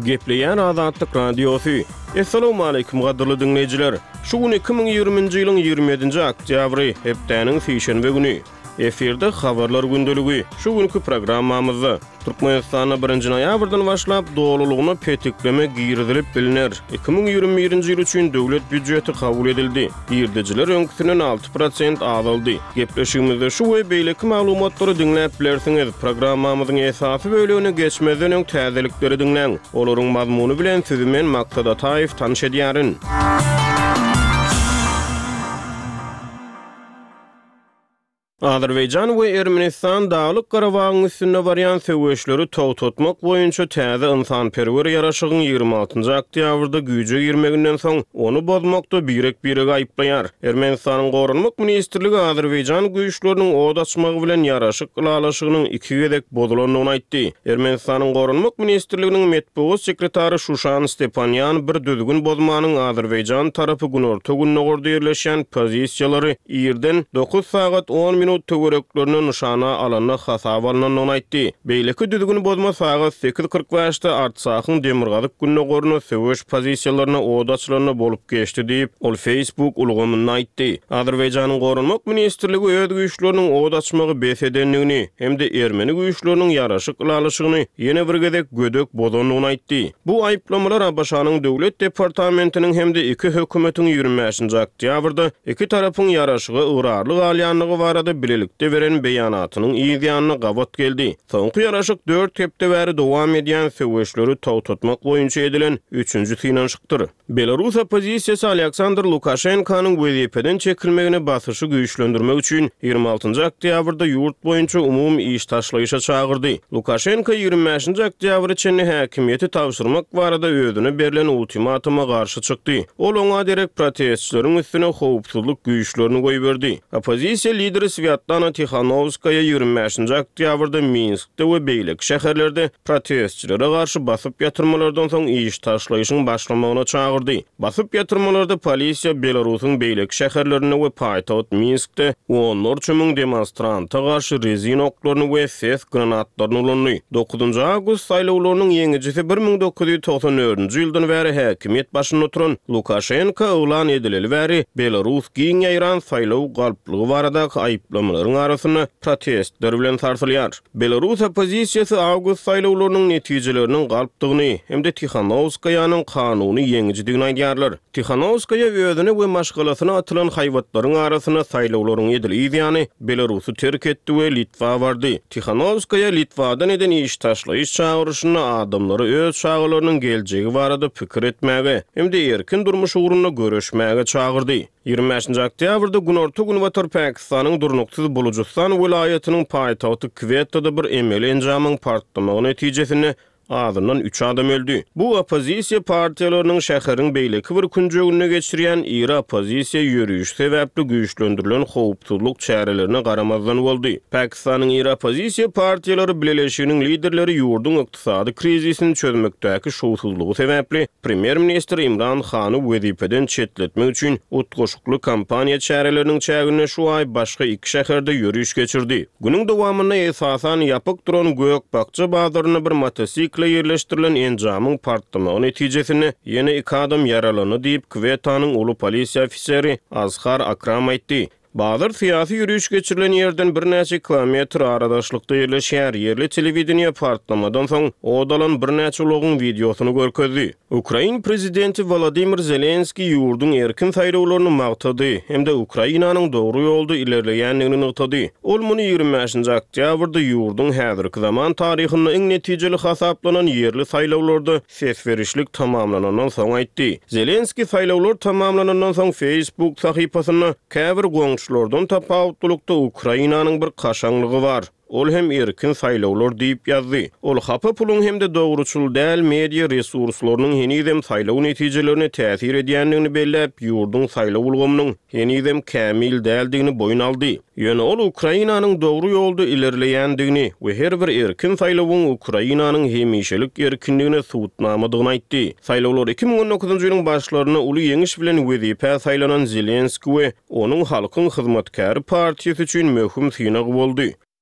Gepleyen Azatlyk Radiosu. Assalamu alaykum gadyrly dinleyijiler. Şu gün 2020-nji ýylyň 27-nji oktýabry, hepdeniň sýşenbe güni. Eferde habarlar gündöligi. Şu günkü programmamyzda Türkmenistana 1-nji noýabrdan başlap dolulugyny petikleme girdilip biliner. 2021-nji ýyl üçin döwlet büdjeti kabul edildi. Girdijiler öňküsinden 6% azaldy. Gepleşigimizde şu we beýleki maglumatlary dinläp bilersiňiz. Programmamyzyň esasy bölügine geçmeden öň täzelikleri dinleň. Olaryň mazmuny bilen sizi men Maksat Ataýew tanış edýärin. Azerbaýjan we Ermenistan Daglyk Garabagyň üstünde barýan söwüşleri togtatmak boýunça täze ynsanperwer ýaraşygyň 26-njy oktýabrda güýje girmeginden soň onu bozmakda birek-birek aýplaýar. Ermenistanyň Gorunmak ministrligi Azerbaýjan güýçleriniň od açmagy bilen ýaraşyk ýalaşygynyň iki gezek bozulanyny aýtdy. Ermenistanyň Gorunmak ministrliginiň metbuat sekretary Şuşan Stepanyan bir düzgün bozmanyň Azerbaýjan tarapy günorta günnägorde ýerleşen pozisiýalary ýerden 9 saat 10 minut töwereklerini nişana alanyny hasaba alanyny aýtdy. Beýleki düzgün bozma saat 8:45-de Artsakyň Demirgazyk günnägoruna söwüş pozisiýalaryna od açylanyny bolup geçdi diýip ol Facebook ulgamyny aýtdy. Azerbaýjanyň Gorunmak ministrligi öz güýçleriniň od açmagy besedenligini hemde Ermeni güýçleriniň ýaraşyk ýalaşygyny ýene bir gezek gödök bozanyny aýtdy. Bu aýplamalar Abaşanyň döwlet departamentiniň hemde iki hökümetiň 25-nji oktýabrda iki tarapyň ýaraşygy ýgrarlyk alýanlygy barada bilelikde veren beýanatynyň ýygyanyny gabat geldi. Soňky ýaraşyk 4 hepde bäri dowam edýän söwüşleri togtatmak boýunça edilen 3-nji synanyşykdyr. Belarus opozisiýasy Aleksandr Lukashenkanyň wezipeden çekilmegine basyşy güýçlendirmek üçin 26-njy oktýabrda ýurt boýunça umumy iş taşlaýyşa çagyrdy. Lukashenka 25-nji oktýabr içinde häkimiýeti tawşyrmak barada özüne berilen ultimatuma garşy çykdy. Ol oňa derek protestçileriň üstüne howpsuzlyk güýçlerini goýup berdi. Opozisiýa lideri Sviatlana Tikhanovskaya 25-nji oktýabrda Minskde we beýlek şäherlerde protestçilere garşy basyp ýatyrmalardan soň iş taşlaýyşyň başlamagyna çagyrdy. Basyp ýatyrmalarda polisiýa Belarusyň beýlek şäherlerine we paýtagat Minskde 10 000 demonstranta garşy rezin oklaryny we ses granatlaryny ulandy. 9-njy awgust saýlawlarynyň ýeňijisi 1994-nji ýyldan bäri häkimiýet başynda oturan Lukashenka elan edileli bäri Belarus giň ýaýran saýlaw galplygy barada aýplamalaryň arasyna protestler bilen tartylýar. Belarus opozisiýasy awgust saýlawlarynyň netijeleriniň galpdygyny hemde Tikhanovskaýanyň kanuny ýeňijidigini aýdýarlar. Tikhanovskaya özüne we maşgalasyna atylan haýwatlaryň arasyna saýlawlaryň edilýäni Belarusy terk etdi we Litwa bardy. Tikhanovskaya Litwadan eden iş taşlaýyş çağırışyny adamlary öz çağılarynyň geljegi barada pikir etmäge hemde erkin durmuş ugrunda görüşmäge çağırdy. 25-nji oktýabrda günorta gün watar Pakistanyň Durnuksyz Bulujistan welaýatynyň paýtagty Quetta bir emeli enjamyň partlamagy netijesinde adından 3 adam öldü. Bu opozisiya partiýalarynyň şäheriň beýleki bir künjegine geçirýän iri opozisiya ýürüýüşi sebäpli güýçlendirilen howpsuzlyk çärelerini garamazdan boldy. Pakistanyň iri opozisiya partiýalary birleşiginiň liderleri ýurdun ykdysady krizisini çözmekdäki şowsuzlygy sebäpli Premier Minister Imran Khany wezipeden çetletmek üçin utgoşukly kampaniýa çäreleriniň çägine şu ay başga iki şäherde ýürüýüş geçirdi. Günüň dowamyna esasan ýapyk duran Gökbakça bazaryna bir motosikl yerleştirilen enjamyň partlamagy netijesinde ýene iki adam ýaralany diýip Quettanyň uly polisiýa ofiseri Azhar Akram aýtdy. Bazar siyasi yürüyüş geçirilen yerden bir neçe kilometr aradaşlykda yerleşýär yerli telewizioniýa partlamadan soň odalan bir neçe ulogyň videosunu görkezdi. Ukraina prezidenti Volodymyr Zelenski ýurdun erkin saýlawlaryny magtady hemde Ukrainanyň dogry ýolda ilerleýänligini ňytdy. Ol muny 25-nji oktýabrda ýurdun häzirki zaman taryhyny iň netijeli hasaplanan yerli saýlawlarda ses berişlik tamamlanandan soň aýtdy. Zelenski saýlawlar tamamlanandan soň Facebook sahypasyna käbir goňşulardan tapawutlukda Ukrainanyň bir kaşaňlygy bar. Ol hem erkin saýlawlar diýip ýazdy. Ol hapa pulun hemde dogruçul däl media resurslarynyň henizem saýlaw netijelerine täsir edýänligini belläp, ýurdun saýlaw ulgamynyň henizem kämil däldigini boyun aldy. Ýöne ol Ukrainanyň dogry ýolda ilerleýändigini we her bir erkin saýlawyň Ukrainanyň hemişelik erkinligine suwutnamadygyny aýtdy. Saýlawlar 2019-njy ýylyň başlaryna uly ýeňiş bilen wezipe saýlanan Zelenski we onuň halkyň hyzmatkary partiýasy üçin möhüm synagy boldy.